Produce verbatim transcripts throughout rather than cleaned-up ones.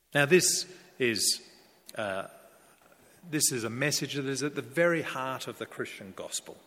Now this is uh, this is a message that is at the very heart of the Christian gospel.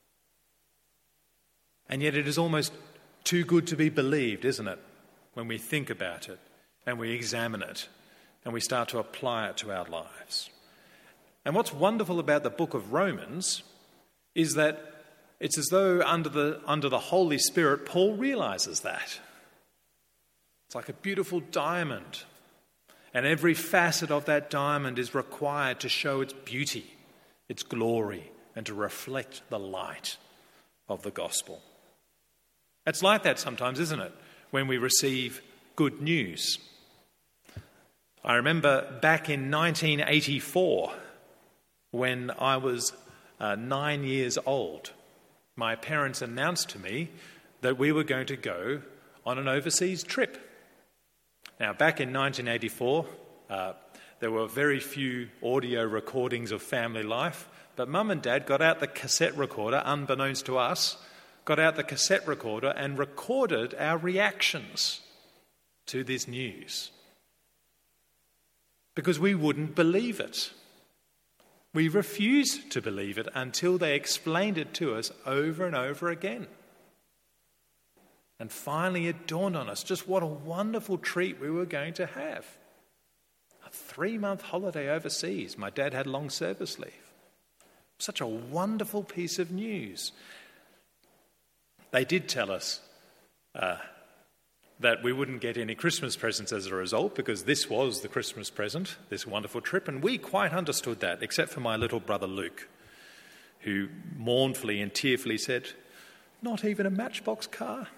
And yet it is almost too good to be believed, isn't it? When we think about it and we examine it and we start to apply it to our lives. And what's wonderful about the book of Romans is that it's as though under the, under the Holy Spirit, Paul realises that. It's like a beautiful diamond. And every facet of that diamond is required to show its beauty, its glory, and to reflect the light of the gospel. It's like that sometimes, isn't it, when we receive good news. I remember back in nineteen eighty-four, when I was uh, nine years old, my parents announced to me that we were going to go on an overseas trip. Now, back in nineteen eighty-four, uh, there were very few audio recordings of family life, but Mum and Dad got out the cassette recorder, unbeknownst to us, got out the cassette recorder and recorded our reactions to this news. Because we wouldn't believe it. We refused to believe it until they explained it to us over and over again. And finally it dawned on us just what a wonderful treat we were going to have. A three-month holiday overseas. My dad had long service leave. Such a wonderful piece of news. They did tell us uh, that we wouldn't get any Christmas presents as a result, because this was the Christmas present, this wonderful trip, and we quite understood that, except for my little brother Luke, who mournfully and tearfully said, "Not even a Matchbox car?"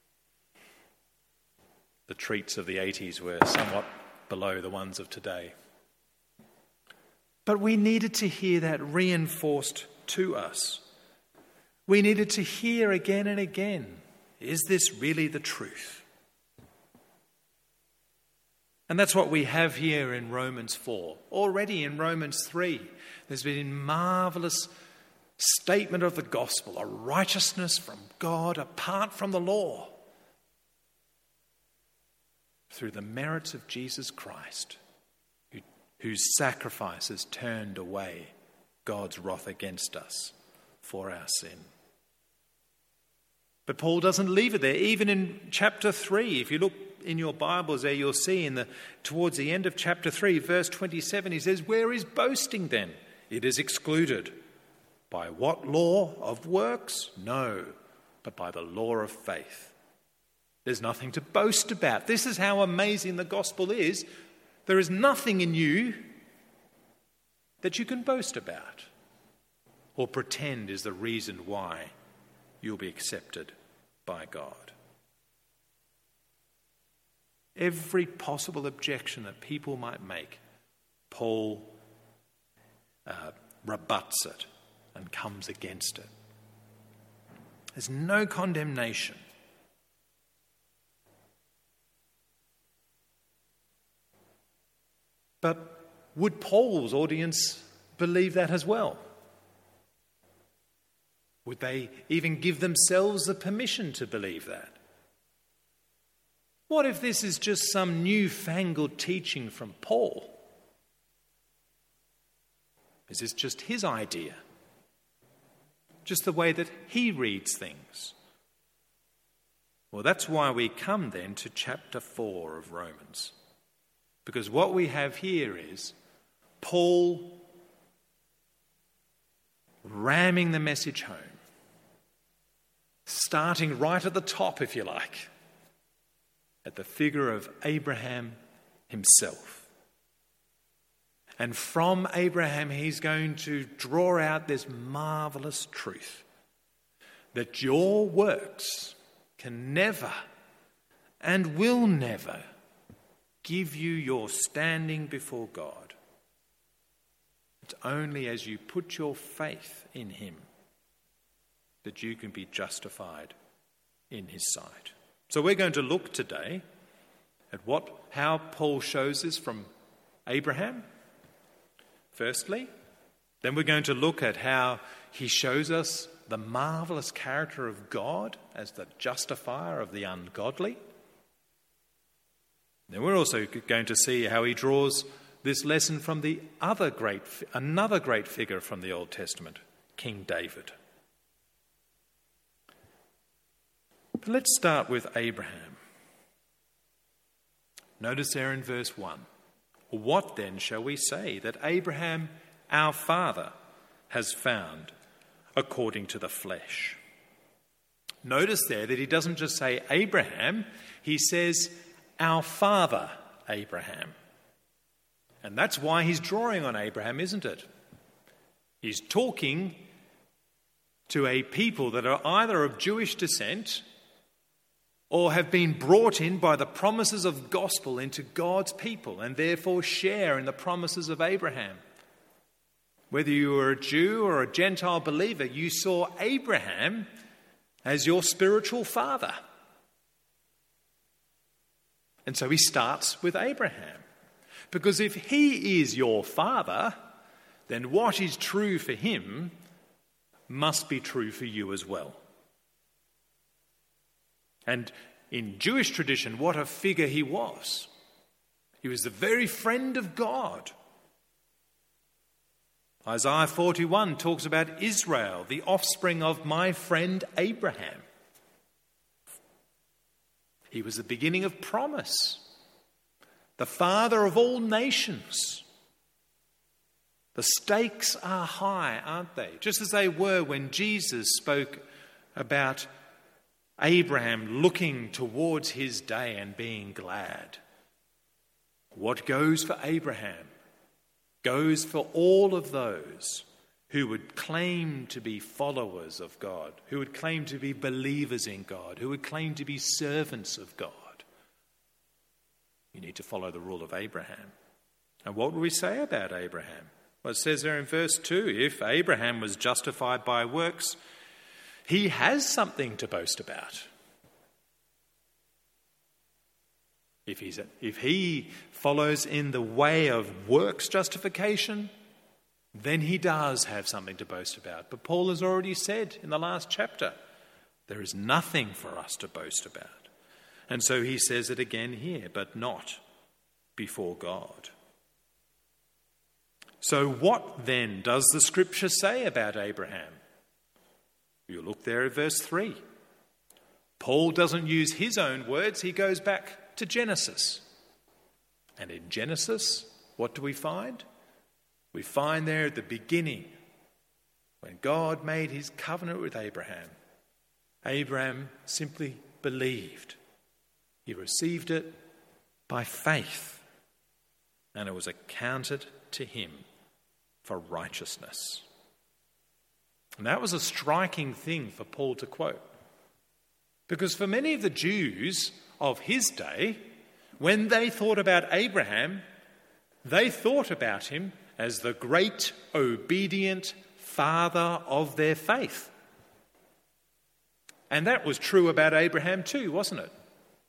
The treats of the eighties were somewhat below the ones of today. But we needed to hear that reinforced to us. We needed to hear again and again, is this really the truth? And that's what we have here in Romans four. Already in Romans three, there's been a marvellous statement of the gospel, a righteousness from God apart from the law, through the merits of Jesus Christ, who, whose sacrifice has turned away God's wrath against us for our sin. But Paul doesn't leave it there. Even in chapter three, if you look in your Bibles there, you'll see in the towards the end of chapter three, verse twenty-seven, he says, "Where is boasting then? It is excluded. By what law? Of works? No, but by the law of faith." There's nothing to boast about. This is how amazing the gospel is. There is nothing in you that you can boast about or pretend is the reason why you'll be accepted by God. Every possible objection that people might make, Paul uh, rebuts it and comes against it. There's no condemnation. But would Paul's audience believe that as well? Would they even give themselves the permission to believe that? What if this is just some newfangled teaching from Paul? Is this just his idea? Just the way that he reads things? Well, that's why we come then to chapter four of Romans. Because what we have here is Paul ramming the message home, starting right at the top, if you like, at the figure of Abraham himself. And from Abraham, he's going to draw out this marvellous truth that your works can never and will never give you your standing before God. It's only as you put your faith in him that you can be justified in his sight. So we're going to look today at what how Paul shows this from Abraham, firstly. Then we're going to look at how he shows us the marvellous character of God as the justifier of the ungodly. Then we're also going to see how he draws this lesson from the other great, another great figure from the Old Testament, King David. But let's start with Abraham. Notice there in verse one, what then shall we say that Abraham, our father, has found according to the flesh? Notice there that he doesn't just say Abraham, he says our father Abraham. And that's why he's drawing on Abraham, isn't it? He's talking to a people that are either of Jewish descent or have been brought in by the promises of gospel into God's people and therefore share in the promises of Abraham. Whether you were a Jew or a Gentile believer, you saw Abraham as your spiritual father. And so he starts with Abraham. Because if he is your father, then what is true for him must be true for you as well. And in Jewish tradition, what a figure he was. He was the very friend of God. Isaiah forty-one talks about Israel, the offspring of my friend Abraham. He was the beginning of promise, the father of all nations. The stakes are high, aren't they? Just as they were when Jesus spoke about Abraham looking towards his day and being glad. What goes for Abraham goes for all of those who would claim to be followers of God, who would claim to be believers in God, who would claim to be servants of God. You need to follow the rule of Abraham. And what will we say about Abraham? Well, it says there in verse two, if Abraham was justified by works, he has something to boast about. If, he's a, if he follows in the way of works justification, then he does have something to boast about. But Paul has already said in the last chapter, there is nothing for us to boast about. And so he says it again here, but not before God. So what then does the scripture say about Abraham? You look there at verse three. Paul doesn't use his own words, he goes back to Genesis. And in Genesis, what do we find? We find there at the beginning, when God made his covenant with Abraham, Abraham simply believed. He received it by faith, and it was accounted to him for righteousness. And that was a striking thing for Paul to quote. Because for many of the Jews of his day, when they thought about Abraham, they thought about him as the great, obedient father of their faith. And that was true about Abraham too, wasn't it?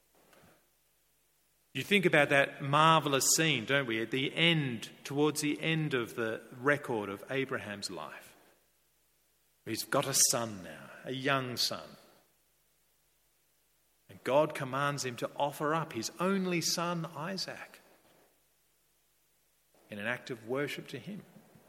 You think about that marvellous scene, don't we, at the end, towards the end of the record of Abraham's life. He's got a son now, a young son. And God commands him to offer up his only son, Isaac, in an act of worship to him.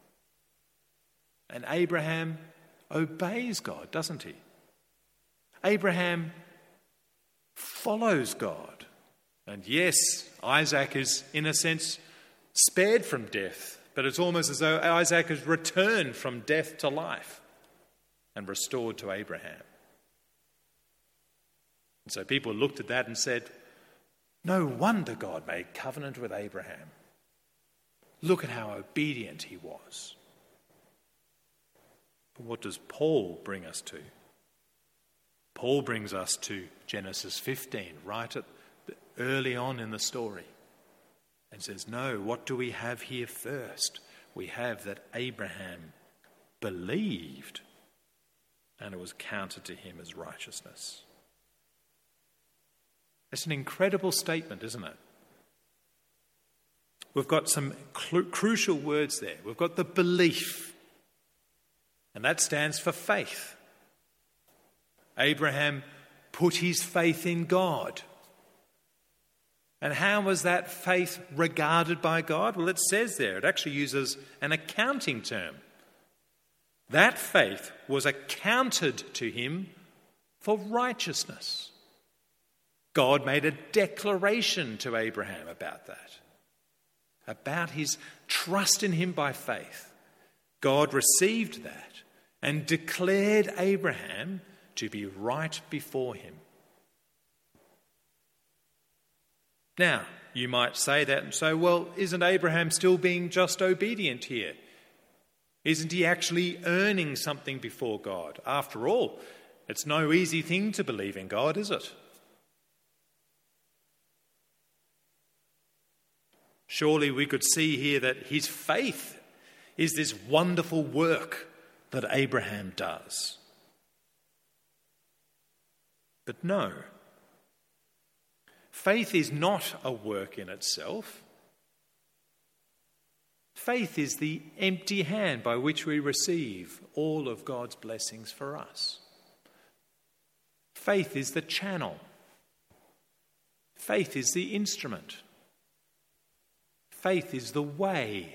And Abraham obeys God, doesn't he? Abraham follows God. And yes, Isaac is, in a sense, spared from death, but it's almost as though Isaac has returned from death to life and restored to Abraham. And so people looked at that and said, no wonder God made covenant with Abraham. Look at how obedient he was. But what does Paul bring us to? Paul brings us to Genesis fifteen, right at the, early on in the story, and says, no, what do we have here first? We have that Abraham believed, and it was counted to him as righteousness. It's an incredible statement, isn't it? We've got some cl- crucial words there. We've got the belief, and that stands for faith. Abraham put his faith in God. And how was that faith regarded by God? Well, it says there, it actually uses an accounting term. That faith was accounted to him for righteousness. God made a declaration to Abraham about that, about his trust in him by faith. God received that and declared Abraham to be right before him. Now, you might say that and say, well, isn't Abraham still being just obedient here? Isn't he actually earning something before God? After all, it's no easy thing to believe in God, is it? Surely we could see here that his faith is this wonderful work that Abraham does. But no. Faith is not a work in itself. Faith is the empty hand by which we receive all of God's blessings for us. Faith is the channel. Faith is the instrument. Faith is the way.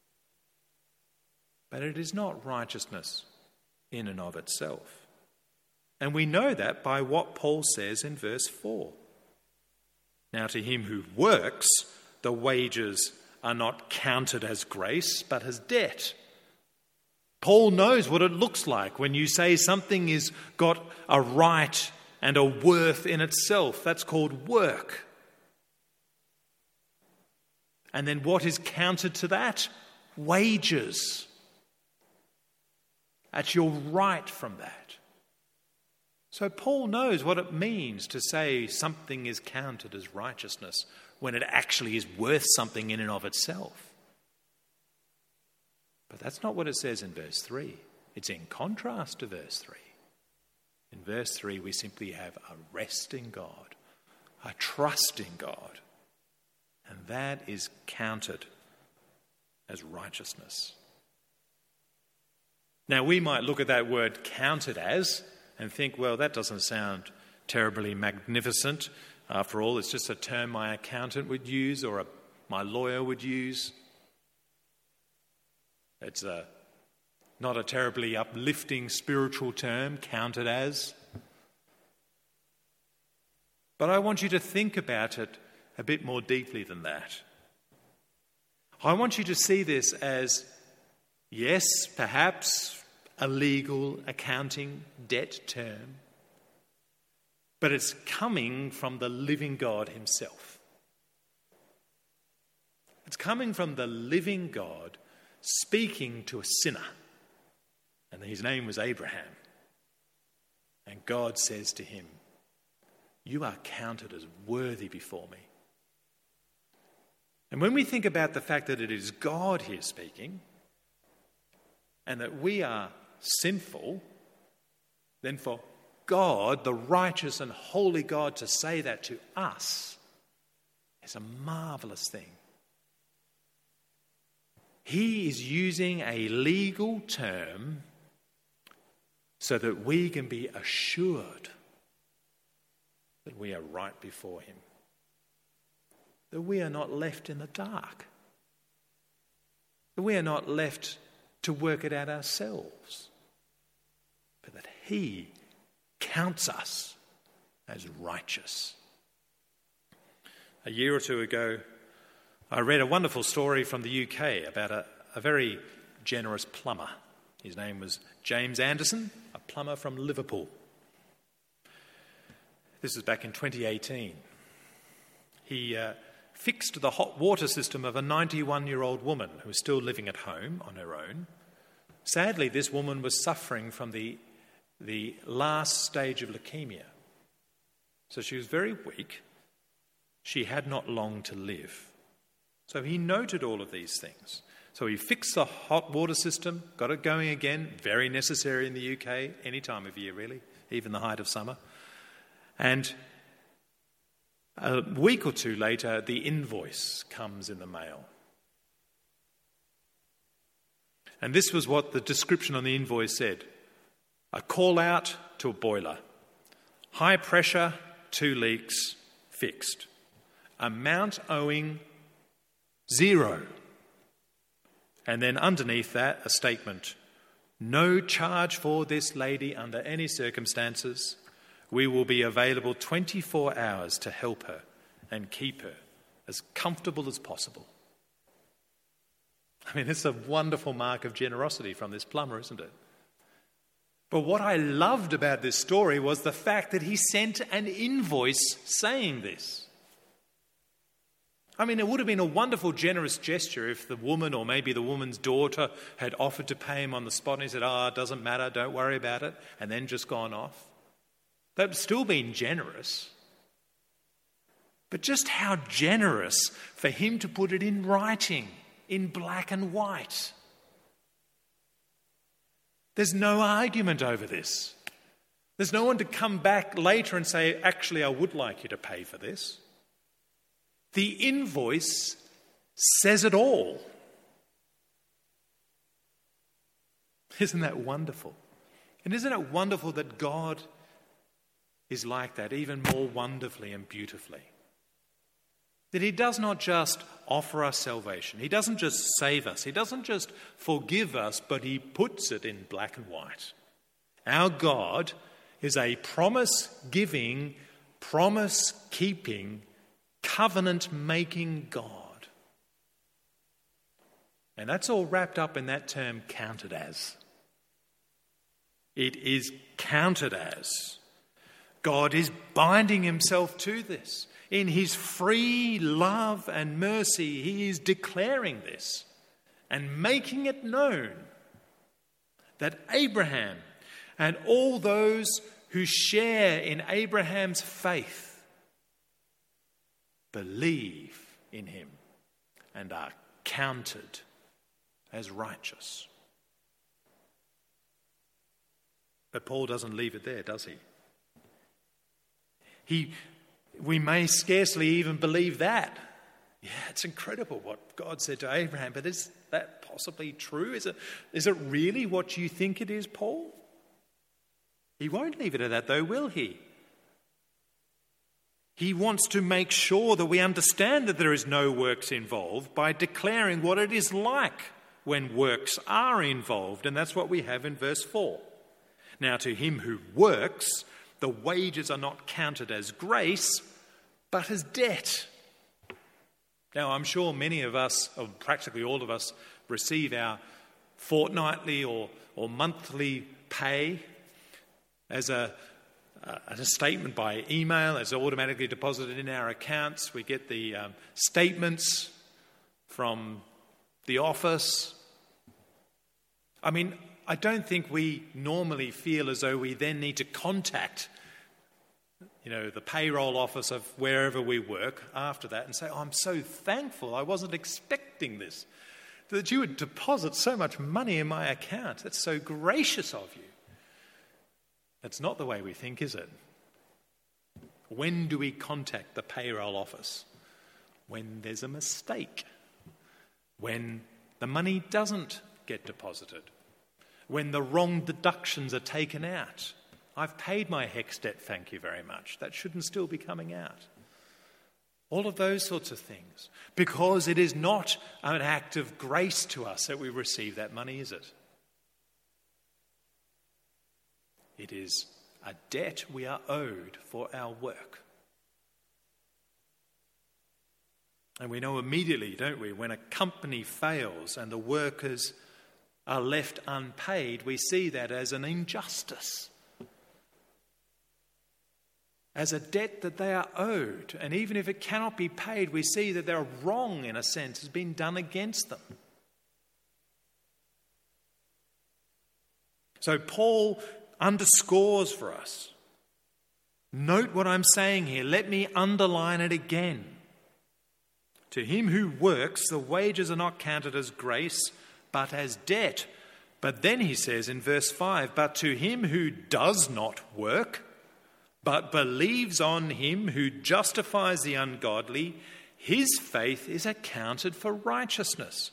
But it is not righteousness in and of itself. And we know that by what Paul says in verse four. Now to him who works, the wages are not counted as grace, but as debt. Paul knows what it looks like when you say something is got a right and a worth in itself. That's called work. And then what is counted to that? Wages. That's your right from that. So Paul knows what it means to say something is counted as righteousness when it actually is worth something in and of itself. But that's not what it says in verse three. It's in contrast to verse three. In verse three, we simply have a rest in God, a trust in God, and that is counted as righteousness. Now, we might look at that word counted as and think, well, that doesn't sound terribly magnificent. After all, it's just a term my accountant would use or a, my lawyer would use. It's a, not a terribly uplifting spiritual term, counted as. But I want you to think about it a bit more deeply than that. I want you to see this as, yes, perhaps a legal accounting debt term, but it's coming from the living God himself. It's coming from the living God speaking to a sinner. And his name was Abraham. And God says to him, you are counted as worthy before me. And when we think about the fact that it is God here speaking, and that we are sinful, then for God, the righteous and holy God, to say that to us is a marvellous thing. He is using a legal term so that we can be assured that we are right before him, that we are not left in the dark, that we are not left to work it out ourselves, but that he counts us as righteous. A year or two ago, I read a wonderful story from the U K about a, a very generous plumber. His name was James Anderson, a plumber from Liverpool. This is back in twenty eighteen. He uh, fixed the hot water system of a ninety-one-year-old woman who was still living at home on her own. Sadly, this woman was suffering from the, the last stage of leukemia. So she was very weak. She had not long to live. So he noted all of these things. So he fixed the hot water system, got it going again, very necessary in the U K, any time of year really, even the height of summer. And a week or two later, the invoice comes in the mail. And this was what the description on the invoice said. A call out to a boiler. High pressure, two leaks, fixed. amount owing zero. And then underneath that, a statement, no charge for this lady under any circumstances. We will be available twenty-four hours to help her and keep her as comfortable as possible. I mean, it's a wonderful mark of generosity from this plumber, isn't it? But what I loved about this story was the fact that he sent an invoice saying this. I mean, it would have been a wonderful, generous gesture if the woman or maybe the woman's daughter had offered to pay him on the spot and he said, oh, it doesn't matter, don't worry about it, and then just gone off. That would still been generous. But just how generous for him to put it in writing, in black and white. There's no argument over this. There's no one to come back later and say, actually, I would like you to pay for this. The invoice says it all. Isn't that wonderful? And isn't it wonderful that God is like that, even more wonderfully and beautifully? That he does not just offer us salvation. He doesn't just save us. He doesn't just forgive us, but he puts it in black and white. Our God is a promise-giving, promise-keeping, covenant-making God. And that's all wrapped up in that term, counted as. It is counted as. God is binding himself to this. In his free love and mercy, he is declaring this and making it known that Abraham and all those who share in Abraham's faith believe in him and are counted as righteous. But Paul doesn't leave it there, does he? He, we may scarcely even believe that. Yeah, it's incredible what God said to Abraham, but is that possibly true? Is it, is it really what you think it is, Paul? He won't leave it at that, though, will he? He wants to make sure that we understand that there is no works involved by declaring what it is like when works are involved, and that's what we have in verse four. Now, to him who works, the wages are not counted as grace, but as debt. Now, I'm sure many of us, or practically all of us, receive our fortnightly or, or monthly pay as a, uh, as a statement by email, as automatically deposited in our accounts. We get the um, statements from the office. I mean, I don't think we normally feel as though we then need to contact, you know, the payroll office of wherever we work after that and say, oh, I'm so thankful, I wasn't expecting this, that you would deposit so much money in my account. That's so gracious of you. That's not the way we think, is it? When do we contact the payroll office? When there's a mistake. When the money doesn't get deposited. When the wrong deductions are taken out. I've paid my HECS debt, thank you very much. That shouldn't still be coming out. All of those sorts of things. Because it is not an act of grace to us that we receive that money, is it? It is a debt we are owed for our work. And we know immediately, don't we, when a company fails and the workers are left unpaid, we see that as an injustice, as a debt that they are owed. And even if it cannot be paid, we see that their wrong, in a sense, has been done against them. So Paul underscores for us. Note what I'm saying here. Let me underline it again. To him who works, the wages are not counted as grace, but as debt. But then he says in verse five, but to him who does not work, but believes on him who justifies the ungodly, his faith is accounted for righteousness.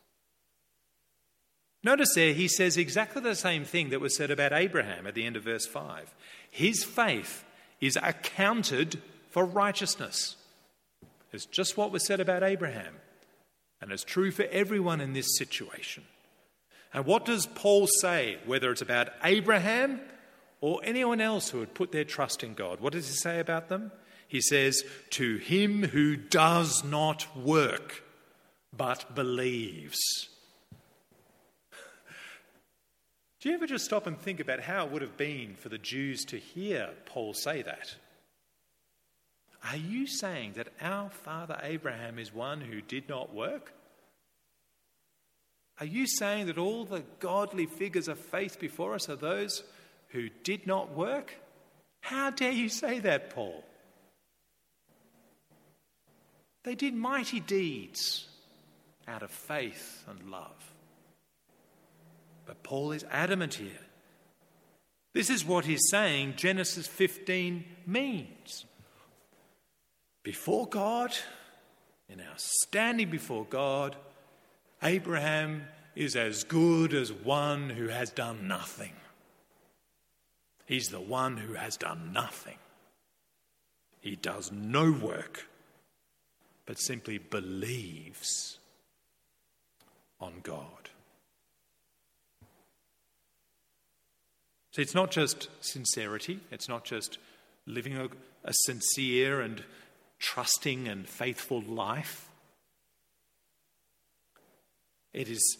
Notice there he says exactly the same thing that was said about Abraham at the end of verse five. His faith is accounted for righteousness. It's just what was said about Abraham. And it's true for everyone in this situation. And what does Paul say, whether it's about Abraham or anyone else who would put their trust in God? What does he say about them? He says, to him who does not work, but believes. Do you ever just stop and think about how it would have been for the Jews to hear Paul say that? Are you saying that our father Abraham is one who did not work? Are you saying that all the godly figures of faith before us are those who did not work? How dare you say that, Paul? They did mighty deeds out of faith and love. But Paul is adamant here. This is what he's saying Genesis fifteen means. Before God, in our standing before God, Abraham is as good as one who has done nothing. He's the one who has done nothing. He does no work, but simply believes on God. So it's not just sincerity, it's not just living a, a sincere and trusting and faithful life. It is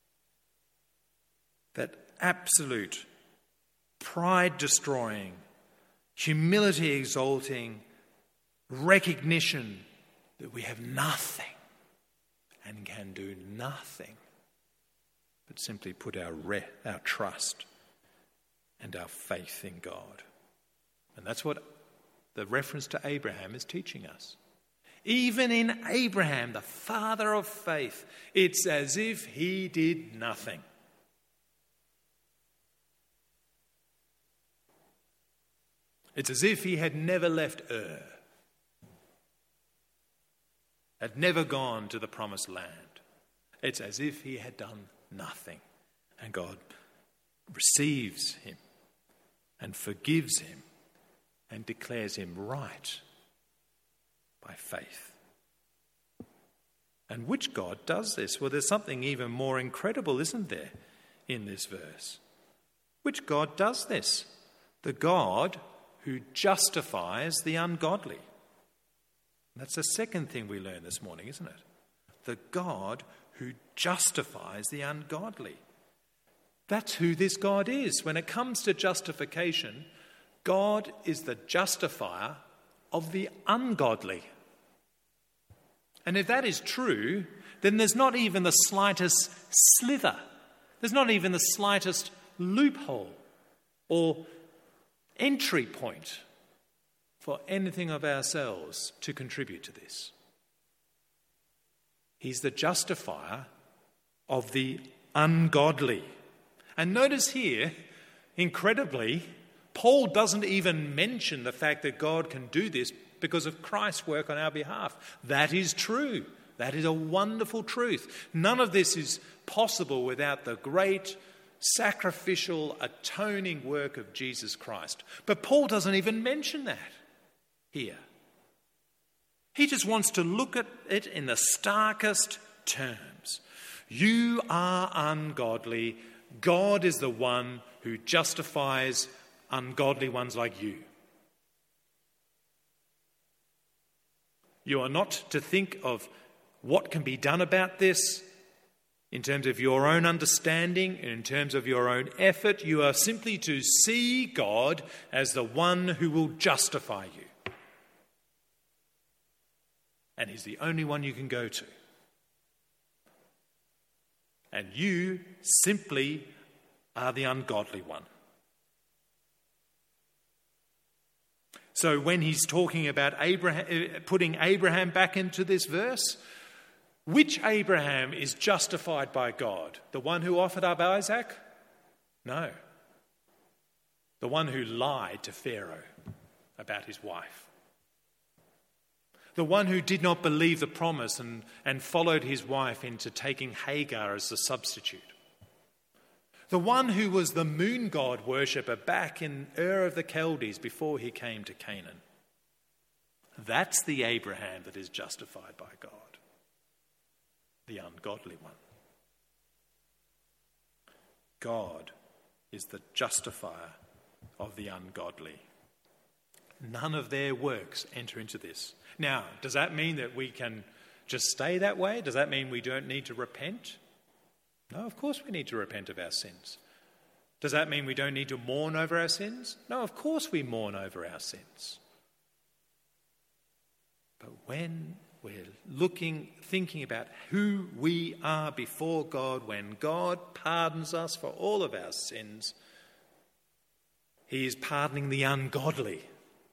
that absolute pride-destroying, humility-exalting recognition that we have nothing and can do nothing but simply put our re- our trust and our faith in God. And that's what the reference to Abraham is teaching us. Even in Abraham, the father of faith, it's as if he did nothing. It's as if he had never left Ur, had never gone to the promised land. It's as if he had done nothing. And God receives him and forgives him and declares him right by faith. And which God does this? Well, there's something even more incredible, isn't there, in this verse? Which God does this? The God who justifies the ungodly. That's the second thing we learn this morning, isn't it? The God who justifies the ungodly. That's who this God is. When it comes to justification, God is the justifier of the ungodly. And if that is true, then there's not even the slightest slither. There's not even the slightest loophole or entry point for anything of ourselves to contribute to this. He's the justifier of the ungodly. And notice here, incredibly, Paul doesn't even mention the fact that God can do this because of Christ's work on our behalf. That is true. That is a wonderful truth. None of this is possible without the great sacrificial atoning work of Jesus Christ. But Paul doesn't even mention that here. He just wants to look at it in the starkest terms. You are ungodly. God is the one who justifies ungodly ones like you. You are not to think of what can be done about this in terms of your own understanding, in terms of your own effort. You are simply to see God as the one who will justify you. And he's the only one you can go to. And you simply are the ungodly one. So when he's talking about Abraham, putting Abraham back into this verse, which Abraham is justified by God? The one who offered up Isaac? No. The one who lied to Pharaoh about his wife. The one who did not believe the promise and, and followed his wife into taking Hagar as the substitute. The one who was the moon god worshipper back in Ur of the Chaldees before he came to Canaan. That's the Abraham that is justified by God, the ungodly one. God is the justifier of the ungodly. None of their works enter into this. Now, does that mean that we can just stay that way? Does that mean we don't need to repent? No, of course we need to repent of our sins. Does that mean we don't need to mourn over our sins? No, of course we mourn over our sins. But when we're looking, thinking about who we are before God, when God pardons us for all of our sins, he is pardoning the ungodly.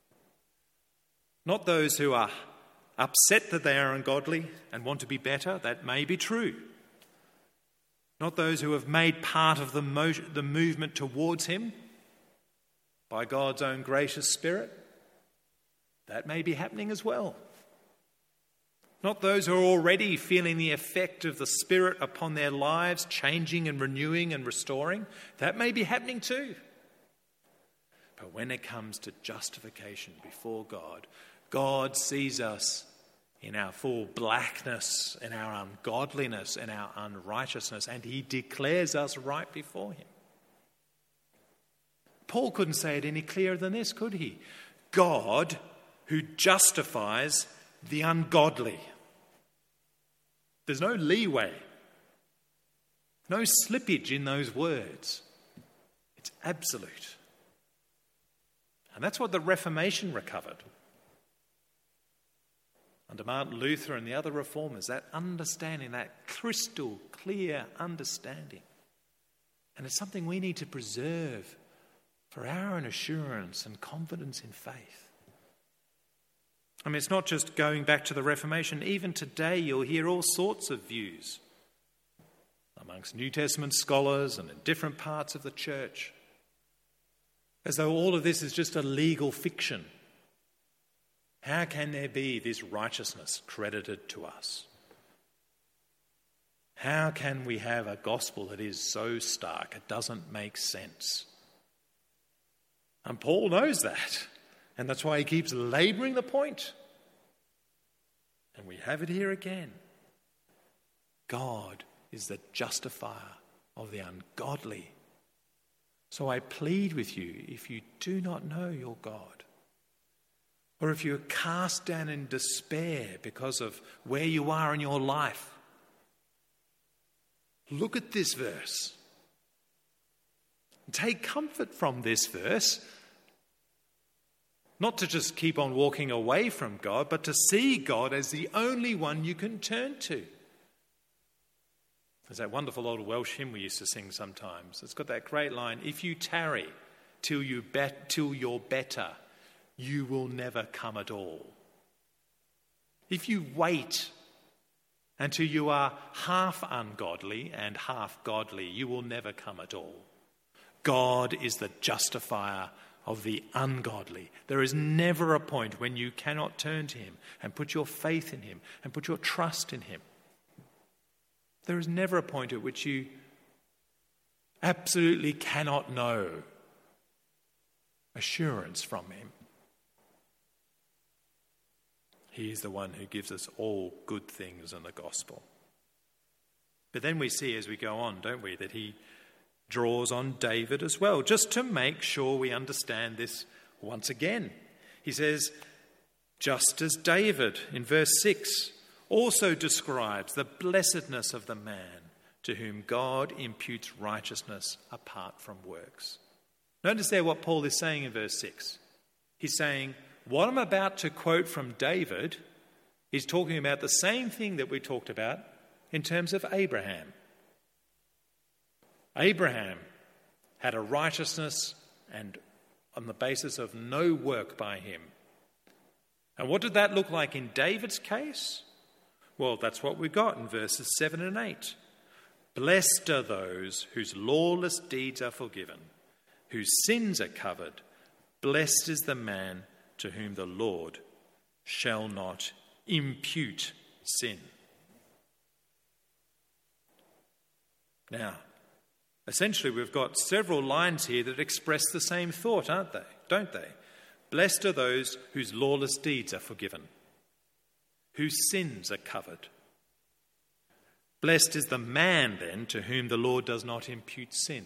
Not those who are upset that they are ungodly and want to be better. That may be true. Not those who have made part of the, mo- the movement towards him by God's own gracious Spirit. That may be happening as well. Not those who are already feeling the effect of the Spirit upon their lives, changing and renewing and restoring. That may be happening too. But when it comes to justification before God, God sees us in our full blackness, in our ungodliness, in our unrighteousness, and he declares us right before him. Paul couldn't say it any clearer than this, could he? God who justifies the ungodly. There's no leeway, no slippage in those words. It's absolute. And that's what the Reformation recovered. Under Martin Luther and the other reformers, that understanding, that crystal clear understanding. And it's something we need to preserve for our own assurance and confidence in faith. I mean, it's not just going back to the Reformation. Even today, you'll hear all sorts of views amongst New Testament scholars and in different parts of the church, as though all of this is just a legal fiction. How can there be this righteousness credited to us? How can we have a gospel that is so stark it doesn't make sense? And Paul knows that, and that's why he keeps labouring the point. And we have it here again. God is the justifier of the ungodly. So I plead with you, if you do not know your God, or if you're cast down in despair because of where you are in your life, look at this verse. Take comfort from this verse. Not to just keep on walking away from God, but to see God as the only one you can turn to. There's that wonderful old Welsh hymn we used to sing sometimes. It's got that great line, if you tarry till, you bet, till you're better, you will never come at all. If you wait until you are half ungodly and half godly, you will never come at all. God is the justifier of the ungodly. There is never a point when you cannot turn to him and put your faith in him and put your trust in him. There is never a point at which you absolutely cannot know assurance from him. He is the one who gives us all good things in the gospel. But then we see as we go on, don't we, that he draws on David as well, just to make sure we understand this once again. He says, just as David in verse six also describes the blessedness of the man to whom God imputes righteousness apart from works. Notice there what Paul is saying in verse six. He's saying, what I'm about to quote from David is talking about the same thing that we talked about in terms of Abraham. Abraham had a righteousness and on the basis of no work by him. And what did that look like in David's case? Well, that's what we got in verses seven and eight. Blessed are those whose lawless deeds are forgiven, whose sins are covered. Blessed is the man to whom the Lord shall not impute sin. Now, essentially we've got several lines here that express the same thought, aren't they? Don't they? Blessed are those whose lawless deeds are forgiven, whose sins are covered. Blessed is the man, then, to whom the Lord does not impute sin.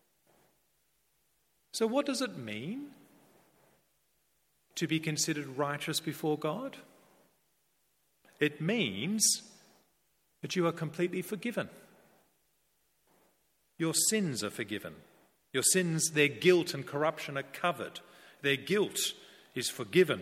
So what does it mean to be considered righteous before God? It means that you are completely forgiven. Your sins are forgiven. Your sins, their guilt and corruption are covered. Their guilt is forgiven.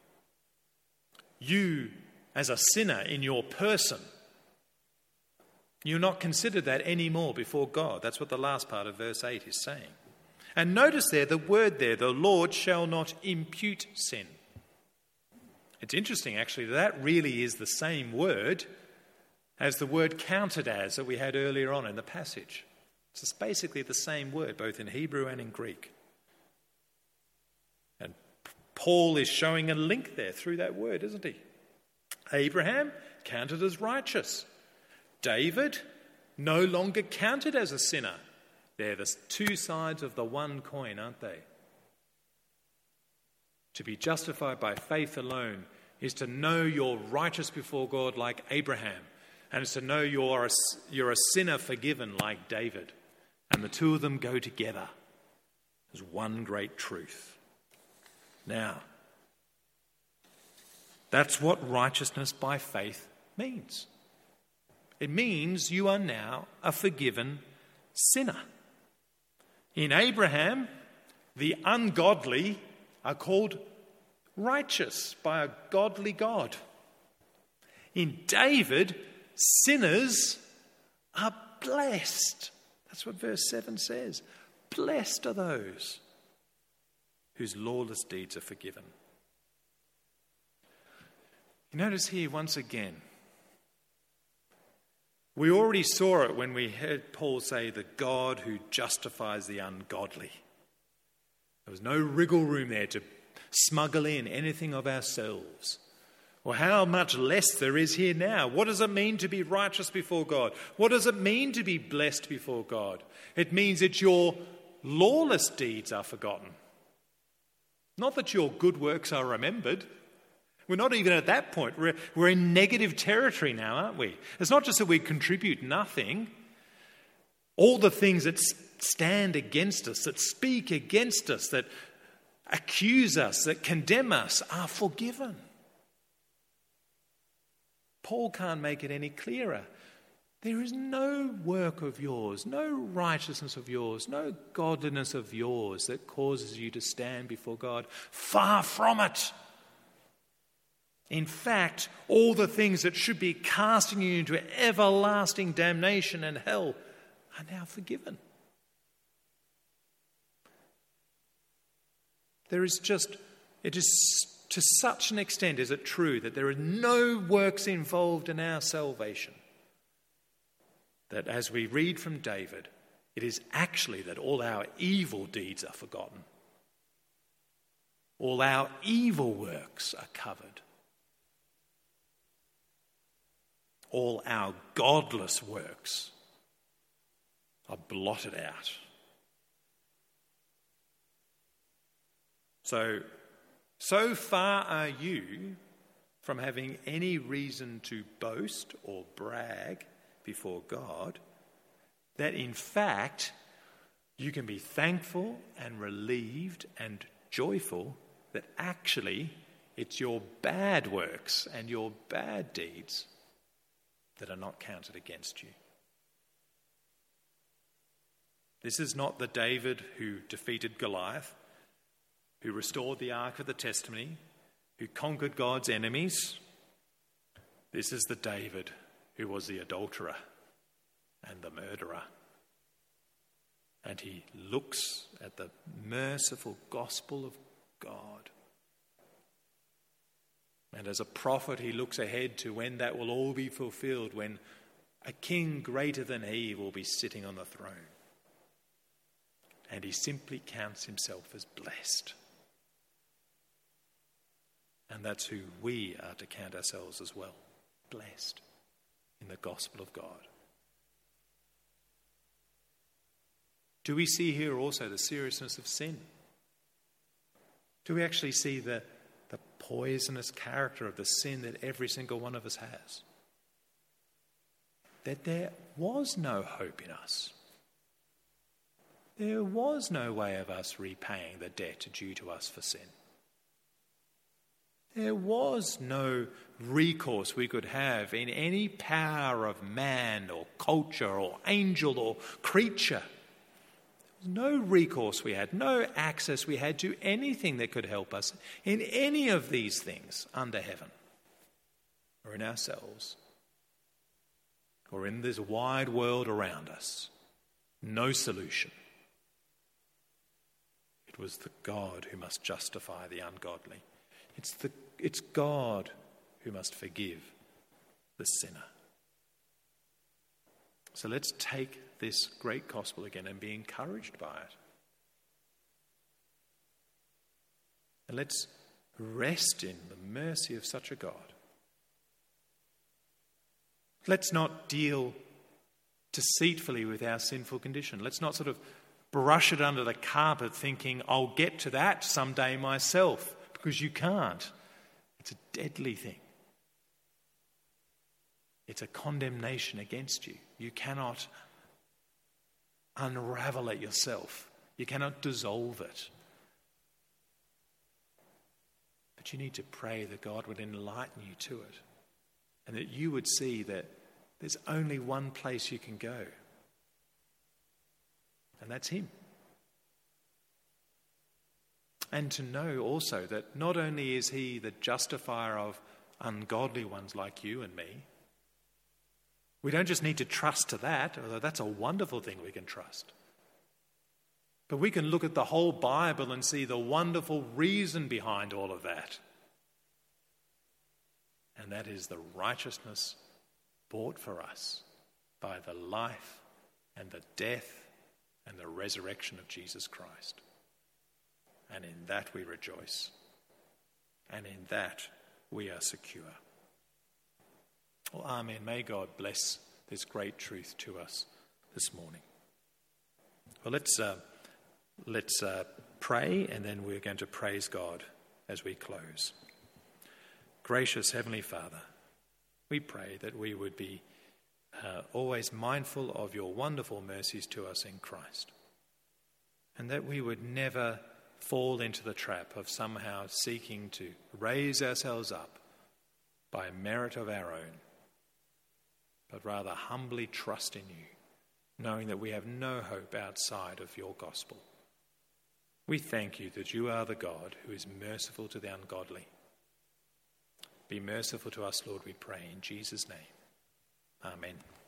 You, as a sinner in your person, you're not considered that anymore before God. That's what the last part of verse eight is saying. And notice there, the word there, the Lord shall not impute sin. It's interesting, actually, that, that really is the same word as the word counted as that we had earlier on in the passage. It's basically the same word, both in Hebrew and in Greek. And Paul is showing a link there through that word, isn't he? Abraham, counted as righteous. David, no longer counted as a sinner. They're the two sides of the one coin, aren't they? To be justified by faith alone is to know you're righteous before God like Abraham, and it's to know you're a, you're a sinner forgiven like David. And the two of them go together as one great truth. Now, that's what righteousness by faith means. It means you are now a forgiven sinner. In Abraham, the ungodly are called righteous by a godly God. In David, sinners are blessed. That's what verse seven says. Blessed are those whose lawless deeds are forgiven. You notice here once again, we already saw it when we heard Paul say the God who justifies the ungodly. There was no wriggle room there to smuggle in anything of ourselves. Well, how much less there is here now. What does it mean to be righteous before God? What does it mean to be blessed before God? It means that your lawless deeds are forgotten. Not that your good works are remembered. We're not even at that point. We're, we're in negative territory now, aren't we? It's not just that we contribute nothing. All the things that stand against us, that speak against us, that accuse us, that condemn us, are forgiven. Paul can't make it any clearer. There is no work of yours, no righteousness of yours, no godliness of yours that causes you to stand before God. Far from it. In fact, all the things that should be casting you into everlasting damnation and hell are now forgiven. There is just, it is to such an extent is it true that there are no works involved in our salvation, that as we read from David, it is actually that all our evil deeds are forgotten. All our evil works are covered. All our godless works are blotted out. So, so far are you from having any reason to boast or brag before God, that in fact you can be thankful and relieved and joyful that actually it's your bad works and your bad deeds that are not counted against you. This is not the David who defeated Goliath, who restored the Ark of the Testimony, who conquered God's enemies. This is the David who was the adulterer and the murderer. And he looks at the merciful gospel of God. And as a prophet, he looks ahead to when that will all be fulfilled, when a king greater than he will be sitting on the throne. And he simply counts himself as blessed. And that's who we are to count ourselves as well, blessed in the gospel of God. Do we see here also the seriousness of sin? Do we actually see the, the poisonous character of the sin that every single one of us has? That there was no hope in us. There was no way of us repaying the debt due to us for sin. There was no recourse we could have in any power of man or culture or angel or creature. No recourse we had, no access we had to anything that could help us in any of these things under heaven, or in ourselves, or in this wide world around us. No solution. It was the God who must justify the ungodly. It's the it's God who must forgive the sinner. So let's take this great gospel again and be encouraged by it. And let's rest in the mercy of such a God. Let's not deal deceitfully with our sinful condition. Let's not sort of brush it under the carpet thinking, I'll get to that someday myself, because you can't. It's a deadly thing. It's a condemnation against you. You cannot unravel it yourself. You cannot dissolve it. But you need to pray that God would enlighten you to it, and that you would see that there's only one place you can go, and that's Him. And to know also that not only is He the justifier of ungodly ones like you and me, we don't just need to trust to that, although that's a wonderful thing we can trust. But we can look at the whole Bible and see the wonderful reason behind all of that. And that is the righteousness bought for us by the life and the death and the resurrection of Jesus Christ. And in that we rejoice. And in that we are secure. Well, amen. May God bless this great truth to us this morning. Well, let's uh, let's uh, pray, and then we're going to praise God as we close. Gracious Heavenly Father, we pray that we would be uh, always mindful of your wonderful mercies to us in Christ, and that we would never fall into the trap of somehow seeking to raise ourselves up by merit of our own, but rather humbly trust in you, knowing that we have no hope outside of your gospel. We thank you that you are the God who is merciful to the ungodly. Be merciful to us, Lord, we pray in Jesus' name. Amen.